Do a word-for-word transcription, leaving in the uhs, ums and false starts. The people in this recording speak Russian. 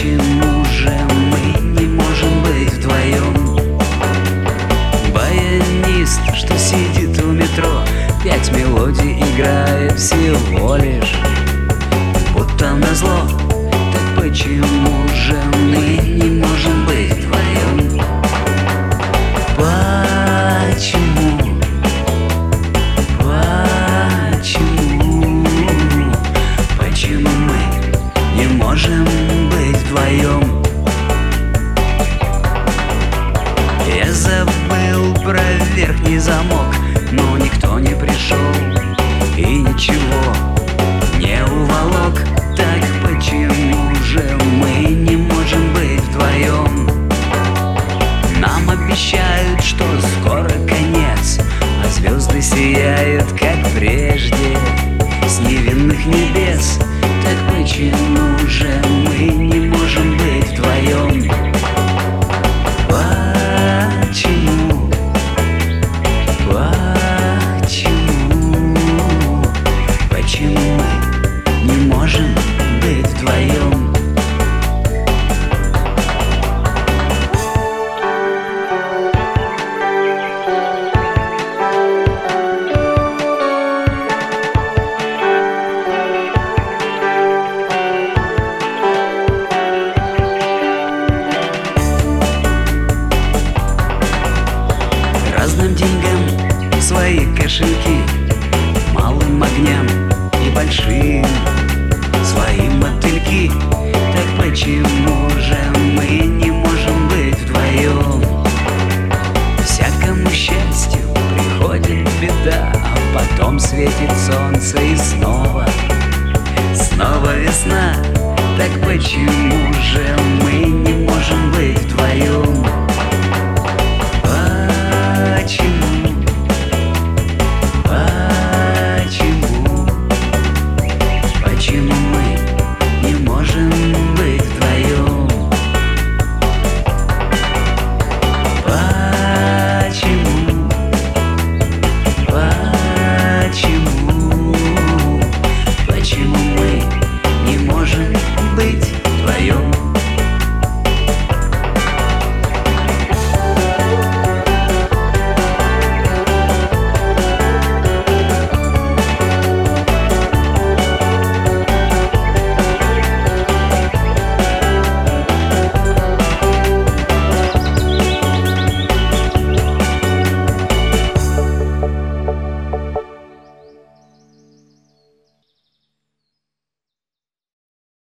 почему же мы не можем быть вдвоем? Баянист, что сидит у метро, пять мелодий играет всего лишь, будто назло. Так почему же мы не можем быть вдвоем? Почему? Почему? Почему мы не можем быть вдвоем? Я забыл про верхний замок, но никто не пришел и ничего не уволок. Так почему же мы не можем быть вдвоем? Нам обещают, что скоро конец, а звезды сияют, как прежде, с невинных небес. Так почему же мы не можем быть вдвоем? Почему? Почему? Почему мы не можем быть вдвоем? Разным деньгам свои кошельки, малым огням и большим свои мотыльки. Так почему же мы не можем быть вдвоем? Всякому счастью приходит беда, а потом светит солнце и снова, снова весна. Так почему же мы не можем быть вдвоем? Почему? Почему? Почему мы не можем быть вдвоем? Почему? Почему? Почему мы не можем быть вдвоем?